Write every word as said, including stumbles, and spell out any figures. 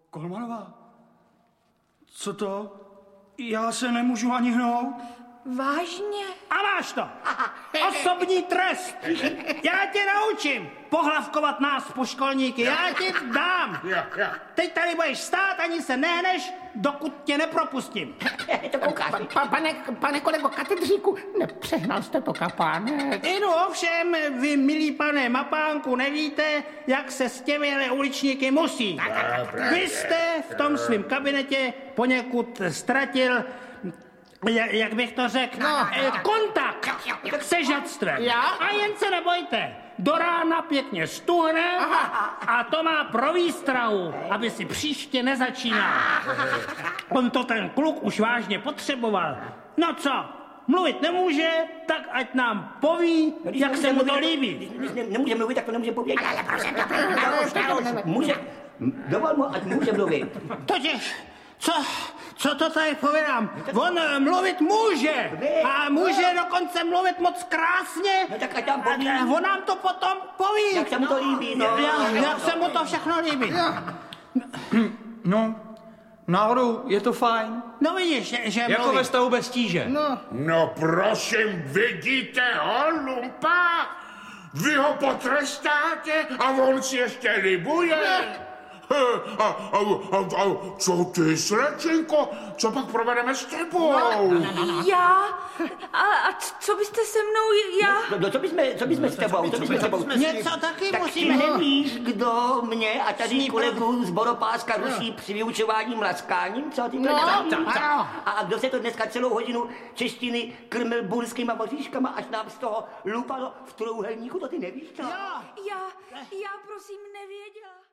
Kolmanová, co to? Já se nemůžu ani hnout. Vážně? A máš to. Osobní trest. Já tě naučím pohlavkovat nás poškolníky. Já ti dám. Teď tady budeš stát, ani se nehneš, dokud tě nepropustím. To koukáš. Pa, pane, pane kolego katedříku, nepřehnal jste to, kapánek. Inu, ovšem, vy, milý pane Mapánku, nevíte, jak se s těmi uličníky musí. Vy jste v tom svém kabinetě poněkud ztratil, jak, jak bych to řekl, no. kontakt se žadstvem. Já? A jen se nebojte, do rána pěkně stuhne a to má pro výstrahu, aby si příště nezačínal. On to ten kluk už vážně potřeboval. No co, mluvit nemůže, tak ať nám poví, no, jak se mu to líbí. Když ne, nemůže mluvit, tak to nemůže povědět. Ale prosím, může, dovol mu, ať může mluvit. Totiž, co, co to tady povídám? On mluvit může a může dokonce mluvit moc krásně. No tak ať tam poví. On nám to potom poví. Jak se mu to líbí, no. Jak, jak se mu to všechno líbí. No, náhodou je to fajn. No vidíš, že, že Jako mluví. ve stavu bez tíže. No. No prosím, vidíte ho, lumpa? Vy ho potrestáte a on si ještě libuje. A, a, a, a co ty, slečinko? Co pak provedeme s tebou? Já? A, a co byste se mnou, já? No, no co bychom, co bychom s tebou? Co bychom s tebou? Něco taky Tak ty musíme. nevíš, kdo mě a tady kolegu z Boropáska ruší při vyučování mlaskáním? Co ty to nevíš? A kdo se to dneska celou hodinu češtiny krmil burskýma voříškama, až nám z toho lupalo v trouhelníku, to ty nevíš, co? Jo. Já, já prosím nevěděla.